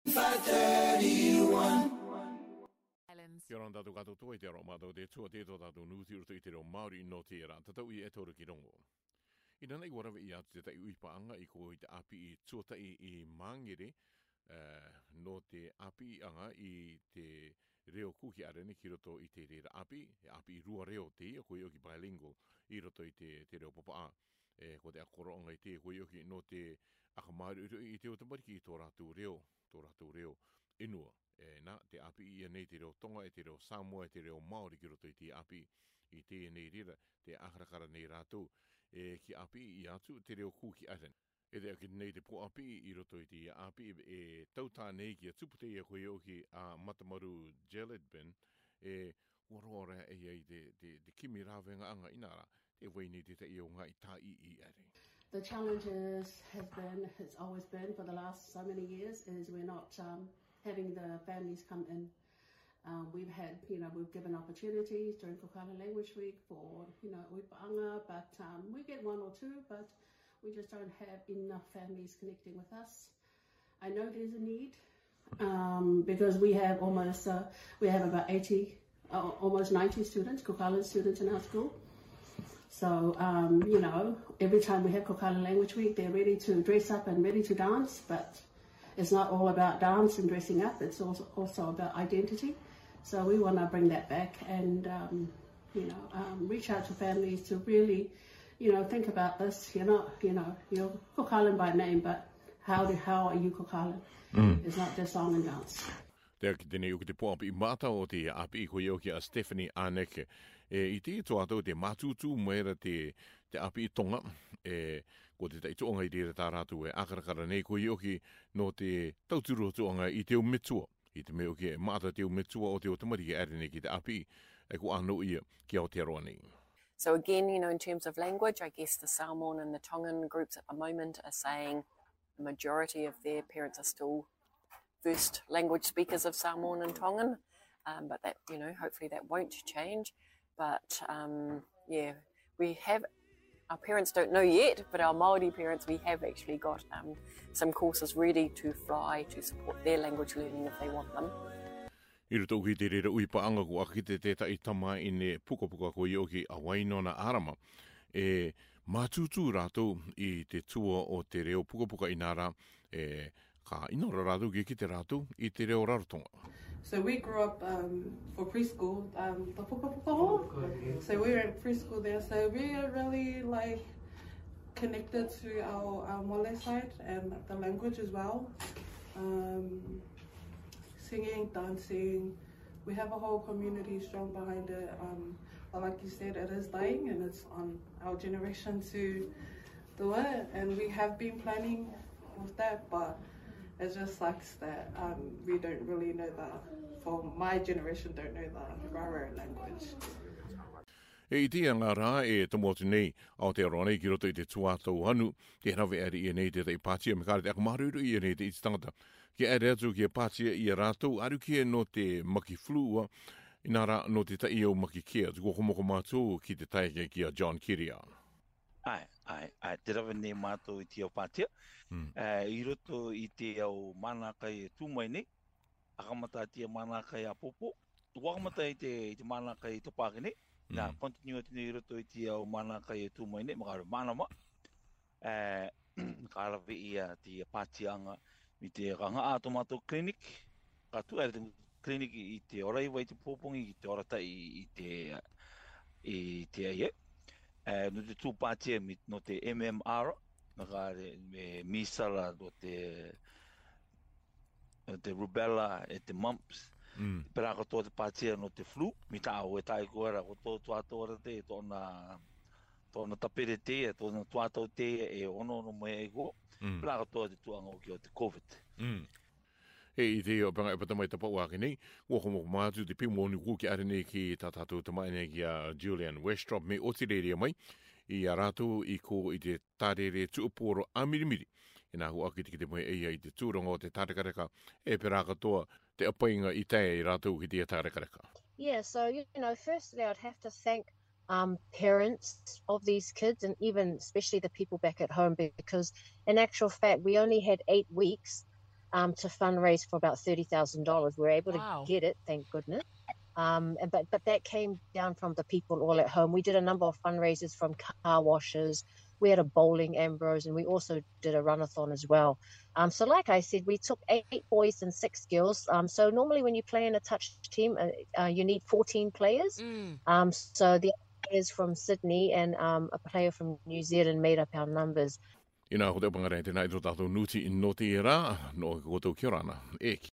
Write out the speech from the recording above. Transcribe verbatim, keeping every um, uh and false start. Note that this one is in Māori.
five thirty-one. Kia ora tātou kato toi te aro mātou te tua te to tātou nūtiru i te reo Māori no te ra, tatau i e tōru ki rongo. I nana i warawe i atu te tai uipaanga i ko i te api i tuatai i Mangere, uh, no te api anga i te reo kuki arene ki roto i te rera api, e api i rua reo te ia, koe oki bilingual i roto i te, te reo papa a. E, ko te akoro anga i te, koe oki no te akamāru i te o tamariki i tō rātou reo, tō rātou reo inua. E, nā, te api i nei te reo Tonga, e te reo Samoa, e te reo Māori ki roto i te api i te nei rira, te akarakara nei rātou. E, ki api i atu, te reo kuki aren. E te aki nei te po api i roto i te api, e tautā nei ki a tupute i a koe oki a Matamaru Gelidbin, e waroara e ai te, te, te kimi rāwenga anga inara, te waini te te i o ngā i tā i i are. The challenges has been, it's always been for the last so many years, is we're not um, having the families come in. Um, we've had, you know, we've given opportunities during Kokala Language Week for, you know, Uipaanga, but um, we get one or two, but we just don't have enough families connecting with us. I know there's a need um, because we have almost, uh, we have about eighty, uh, almost ninety students, Kokala students in our school. So, um, you know, every time we have Kokala Language Week, they're ready to dress up and ready to dance, but it's not all about dance and dressing up, it's also, also about identity. So we want to bring that back and, um, you know, um, reach out to families to really, you know, think about this. You're not, you know, you're Kokalan by name, but how do, how are you Kokalan? Mm. It's not just song and dance. Te aki tene uki te poapi i mata o te api i koe oki a Stephanie Aneke. E, I te to ato te matutu mwera te, te api i tonga. E, ko te taituonga i tira tā rātu e akarakara nei koe oki no te tauturu tuonga i te o mitua. I te meo ki e mata te o mitua o te o tamariki arene ki te api. E ko anu ia ki Aotearoa nei. So again, you know, in terms of language, I guess the Samoan and the Tongan groups at the moment are saying the majority of their parents are still first language speakers of Samoan and Tongan, um, but that, you know, hopefully that won't change. But um, yeah, we have, our parents don't know yet, but our Māori parents, we have actually got um, some courses ready to fly to support their language learning if they want them. I ruto ki te rera uipaanga ko akite te tai tama i ne puka puka ko i oki a Wainona Arama. E mātutu rātou i te tua o te reo puka puka i nara e ka inora rātou ki ki te rātou i te reo rarotonga. So we grew up um, for preschool, um, the puka puka ho. So we were in preschool there. So we are really like connected to our, our Mole side and the language as well. Um, singing, dancing, we have a whole community strong behind it. Um, but like you said, it is dying and it's on our generation to do it. And we have been planning with that, but it just sucks that um, we don't really know the, for my generation, don't know the Raro language. E i tia ngā rā e tamotu nei Aotearoa nei ki roto i te tuātou hanu, te harawe ari i nei te rei pātia, me kāre te akamaruru i nei te iti tangata. Ki ere atu ki a pātia i a rātou, aru ki e no te maki flua, i nā rā no te tai au maki kia, tuko homoko mātou ki te taike ki a John Kiria. Ai, ai, ai, te rawe nei mātou i te au pātia. Mm. Uh, I roto i te au mānakai e tūmai nei, akamata te mānakai a popo, wakamata i te, te mānakai topāke nei, nā, mm. continue tine i roto i te au mānakai e tūmai nei, makaru mānama. Uh, ka rawe i a te pātianga i te ranga a tomato clinic, ka tu e te clinic i te oraiwa i te pōpongi, i te orata i, i te, i te aie. Uh, no te tūpātia no te M M R, no kāre me misara no te, no te rubella e te mumps. Mm. Pera ko tō te pātia no te flu, mi tā o e tai koera, ko tō tuatora te, tōna, tōna tapere te, tōna tuatau te e ono no mai e ko. Mm. Pera ko tō te tuanga o ki o te COVID. Mm. E i te o panga e patamai tapau ake nei, wako moko mātu te pimoni kuki are nei ki tātātou tamai nei ki a Julian Westrop me o te reria mai, i a rātou i ko i te tārere tuuporo amirimiri. E nā hu aki te ki te mai eia i te tūronga o te tārekareka, e pera katoa te apainga i tae i rātou ki te tārekareka. Yeah, so, you know, firstly I'd have to thank um, parents of these kids and even especially the people back at home because in actual fact we only had eight weeks um, to fundraise for about thirty thousand dollars. We were able Wow. to get it, thank goodness. Um, and, but, but that came down from the people all at home. We did a number of fundraisers from car washes. We had a bowling Ambrose, and we also did a runathon as well. Um, so like I said, we took eight boys and six girls. Um, so normally when you play in a touch team, uh, uh, you need fourteen players. Mm. Um, so the players from Sydney and um, a player from New Zealand made up our numbers. Ina ho te pangarei te nai tō tātou nuti in no te era, no koto kia rana. E